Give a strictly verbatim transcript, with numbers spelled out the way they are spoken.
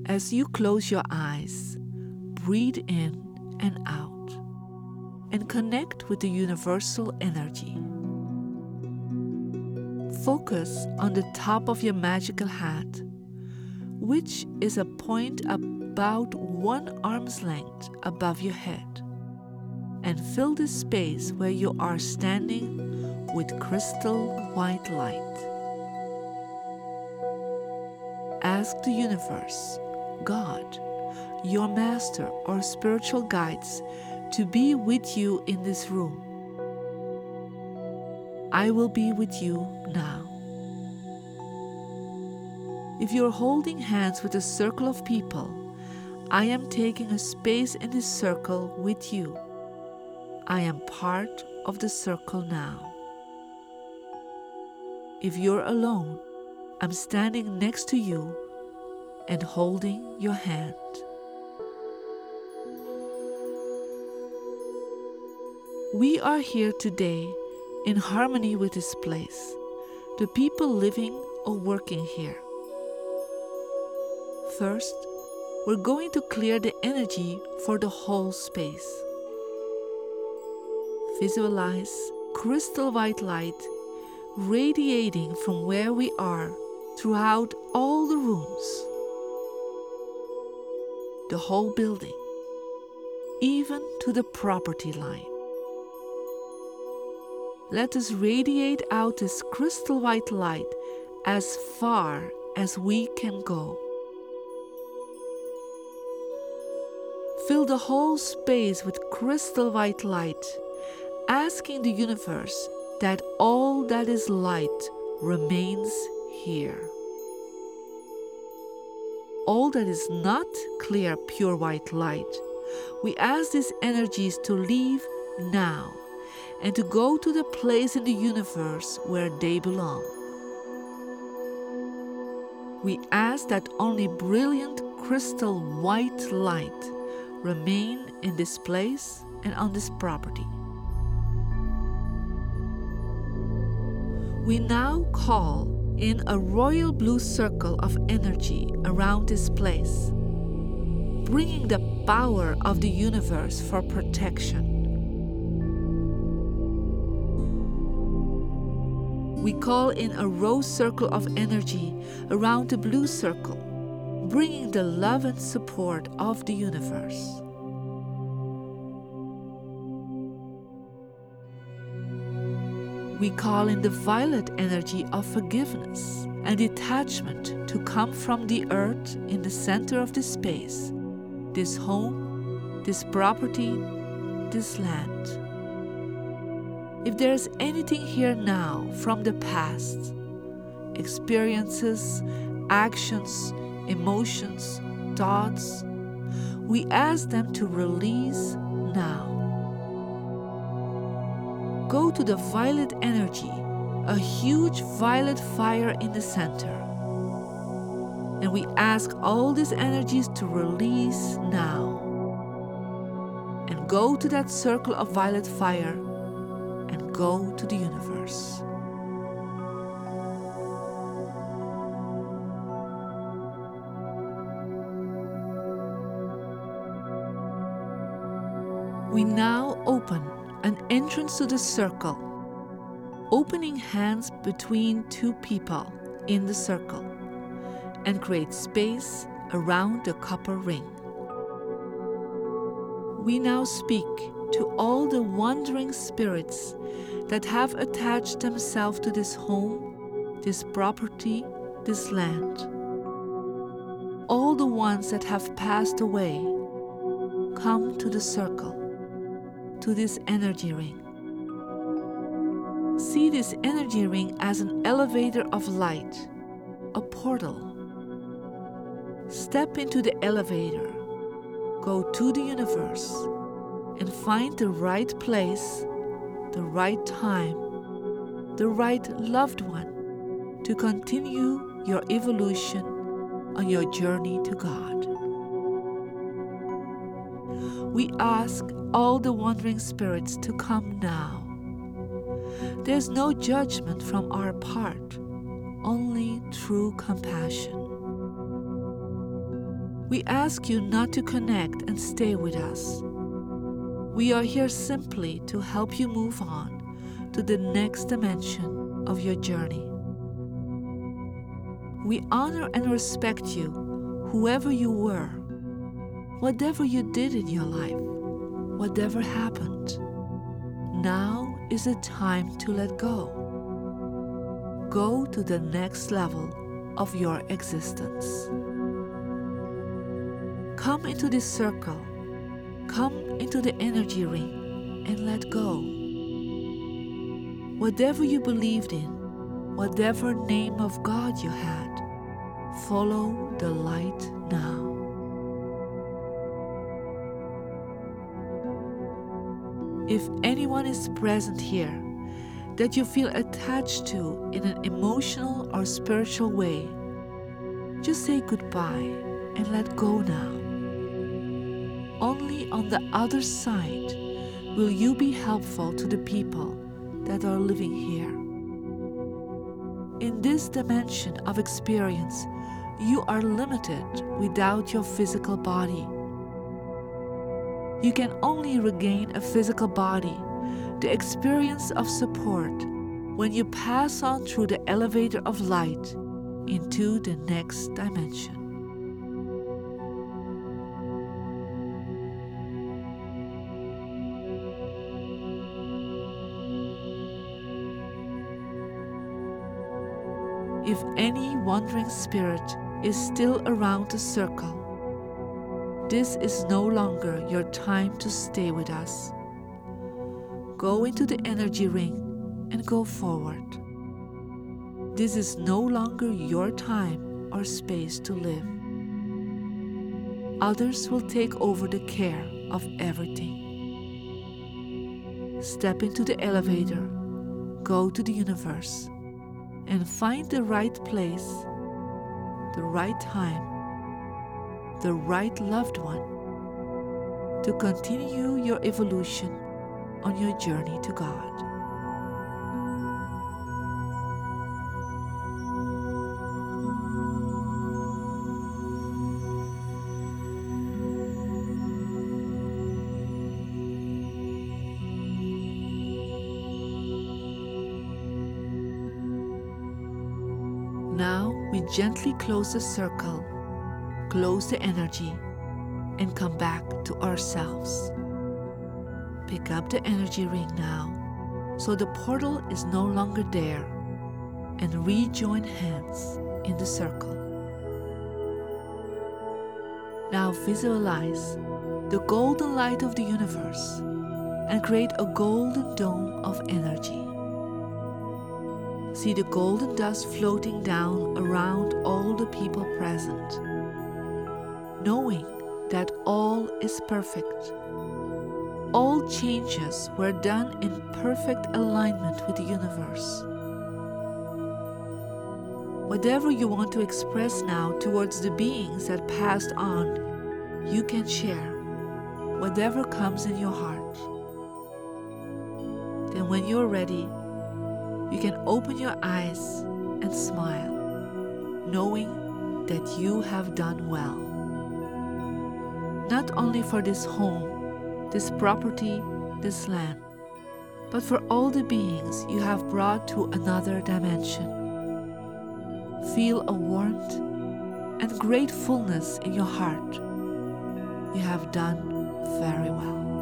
As you close your eyes, breathe in and out, and connect with the universal energy. Focus on the top of your magical hat, which is a point about one arm's length above your head, and fill the space where you are standing with crystal white light. Ask the universe, God, your master or spiritual guides to be with you in this room. I will be with you now. If you're holding hands with a circle of people, I am taking a space in this circle with you. I am part of the circle now. If you're alone, I'm standing next to you and holding your hand. We are here today in harmony with this place, the people living or working here. First, we're going to clear the energy for the whole space. Visualize crystal white light radiating from where we are throughout all the rooms, the whole building, even to the property line. Let us radiate out this crystal white light as far as we can go. Fill the whole space with crystal white light, asking the universe that all that is light remains here. All that is not clear, pure white light, we ask these energies to leave now and to go to the place in the universe where they belong. We ask that only brilliant crystal white light remain in this place and on this property. We now call in a royal blue circle of energy around this place, bringing the power of the universe for protection. We call in a rose circle of energy around the blue circle, bringing the love and support of the universe. We call in the violet energy of forgiveness and detachment to come from the earth in the center of this space, this home, this property, this land. If there is anything here now from the past, experiences, actions, emotions, thoughts, we ask them to release now. Go to the violet energy, a huge violet fire in the center. And we ask all these energies to release now. And go to that circle of violet fire and go to the universe. We now open an entrance to the circle, opening hands between two people in the circle, and create space around the copper ring. We now speak to all the wandering spirits that have attached themselves to this home, this property, this land. All the ones that have passed away, come to the circle, to this energy ring. See this energy ring as an elevator of light, a portal. Step into the elevator, go to the universe, and find the right place, the right time, the right loved one to continue your evolution on your journey to God. We ask all the wandering spirits to come now. There's no judgment from our part, only true compassion. We ask you not to connect and stay with us. We are here simply to help you move on to the next dimension of your journey. We honor and respect you, whoever you were, whatever you did in your life, whatever happened. Now is the time to let go. Go to the next level of your existence. Come into this circle. Come into the energy ring and let go. Whatever you believed in, whatever name of God you had, follow the light now. If anyone is present here that you feel attached to in an emotional or spiritual way, just say goodbye and let go now. Only on the other side will you be helpful to the people that are living here. In this dimension of experience, you are limited without your physical body. You can only regain a physical body, the experience of support, when you pass on through the elevator of light into the next dimension. If any wandering spirit is still around the circle, this is no longer your time to stay with us. Go into the energy ring and go forward. This is no longer your time or space to live. Others will take over the care of everything. Step into the elevator, go to the universe, and find the right place, the right time, the right loved one to continue your evolution on your journey to God. Now we gently close the circle, close the energy, and come back to ourselves. Pick up the energy ring now, so the portal is no longer there, and rejoin hands in the circle. Now visualize the golden light of the universe and create a golden dome of energy. See the golden dust floating down around all the people present, knowing that all is perfect. All changes were done in perfect alignment with the universe. Whatever you want to express now towards the beings that passed on, you can share, whatever comes in your heart. Then when you're ready, you can open your eyes and smile, knowing that you have done well. Not only for this home, this property, this land, but for all the beings you have brought to another dimension. Feel a warmth and gratefulness in your heart. You have done very well.